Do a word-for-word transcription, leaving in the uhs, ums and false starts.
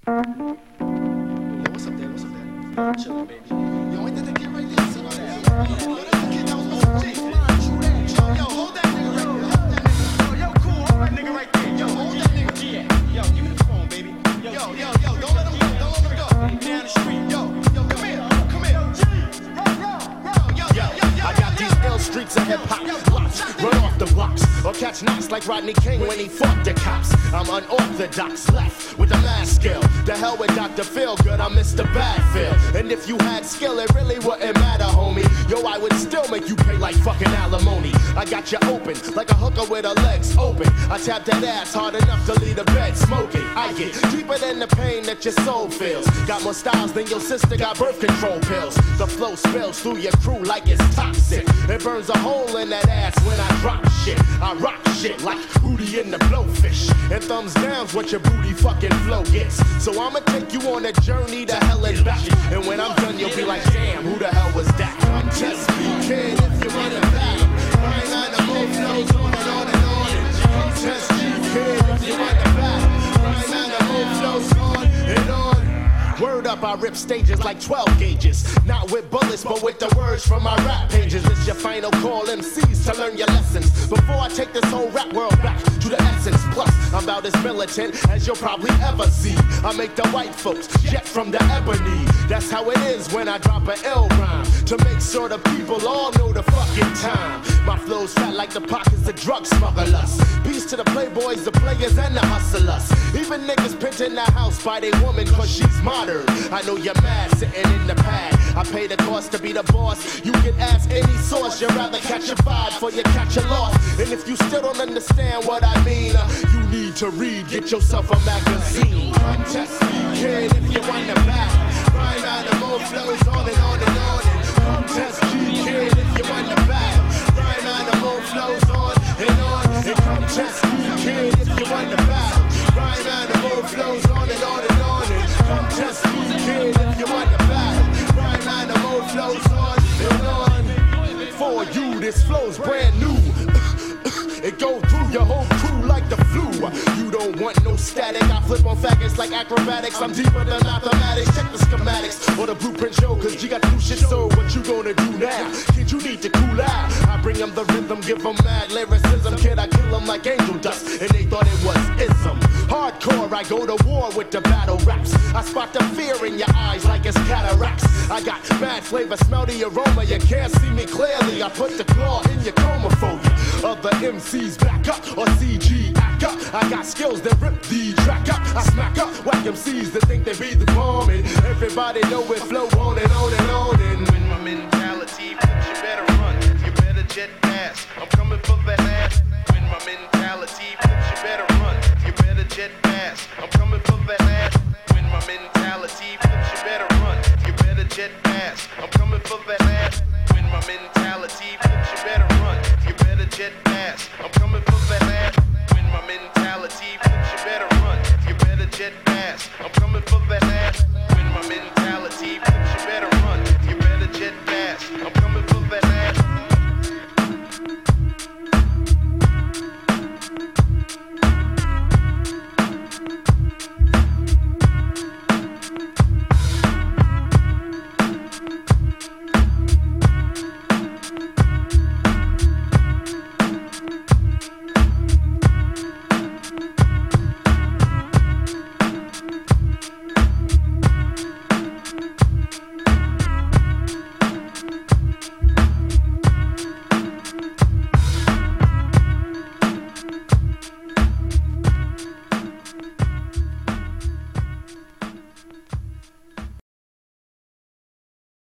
what's up there? What's up there? Chillin', baby. Yo, ain't that the kid right there? Sit on that. Yo, that's the kid that was on G. Yo, yo, hold that nigga right there. Hold that nigga. Yo, yo, cool. Hold that nigga right there. Yo, hold that nigga. Yeah. Yo, give me the phone, baby. Yo, yo, yo, yo, don't let him go. Don't let him go. Down the street. Yo, yo, come here. Come here. Yo, yo, yo, yo, yo. I got these ill streets of hip hop. Run off the blocks or catch knocks like Rodney King when he fought the cops. I'm unorthodox, left with a mad skill. The hell with Doctor Feelgood, I'm Mister Badfield. And if you had skill, it really wouldn't matter, homie. Yo, I would still make you pay like fucking alimony. I got you open like a hooker with her legs open. I tap that ass hard enough to leave the bed smoking. I get deeper than the pain that your soul feels. Got more styles than your sister got birth control pills. The flow spills through your crew like it's toxic. It burns a hole in that ass when I drop shit. I rock shit like booty in the blowfish. And thumbs down's what your booty fucking flow gets. So I'ma take you on a journey to hell and back. And when I'm done, you'll be like, damn, who the hell was that? I'm just speaking if you run it back. Right now the more flows on and on and on. And I'm just speaking if you run it back. Right now the more flows on and on. Word up, I rip stages like twelve gauges. Not with bullets, but with the words from my rap pages. It's your final call, M Cs, to learn your lessons. Before I take this whole rap world back to the essence. Plus, I'm about as militant as you'll probably ever see. I make the white folks jet from the ebony. That's how it is when I drop an L rhyme. To make sure the people all know the fucking time. My flow's fat like the pockets of drug smugglers. Peace to the playboys, the players, and the hustlers. Even niggas pinned in the house by their woman cause she's modern. I know you're mad sitting in the pad. I pay the cost to be the boss. You can ask any source. You'd rather catch a vibe for you catch a loss. And if you still don't understand what I mean, uh, you need to read, get yourself a magazine. I'm just speaking if you want the back. Right now the more flows on and on and on. And I'm just speaking if you want the back. Right now the more flows on and on. And I'm just speaking if you want the back. Right now the more flows on and on and on. And I'm just speaking if you want the back. Right now the more flows on and on. For you, this flow's brand new. It go through your whole crew like the flu. You don't want no static. I flip on faggots like acrobatics. I'm deeper than mathematics. Check the schematics or the blueprint show. Cause you got to do shit, so what you gonna do now? Kid, you need to cool out. I bring them the rhythm, give them mad lyricism. Kid, I kill them like angel dust. And they thought it was ism. Hardcore, I go to war with the battle raps. I spot the fear in your eyes like it's cataracts. I got mad flavor, smell the aroma. You can't see me clearly. I put the claw in your coma for you. Other M Cs back up or C G act up. I got skills that rip the track up. I smack up whack M Cs that think they be the bomb. And everybody know it flow on and on and on. And when my mentality flips, you better run. You better jet fast. I'm coming for that ass. When my mentality flips, you better run. You better jet fast. I'm coming for that ass. When my mentality flips, you better run. You better jet fast. I'm coming for that ass. When my mentality flips, you better run. You better jet fast. I'm coming for that ass. When my mentality flips, you better run. You better jet fast. I'm coming for that ass.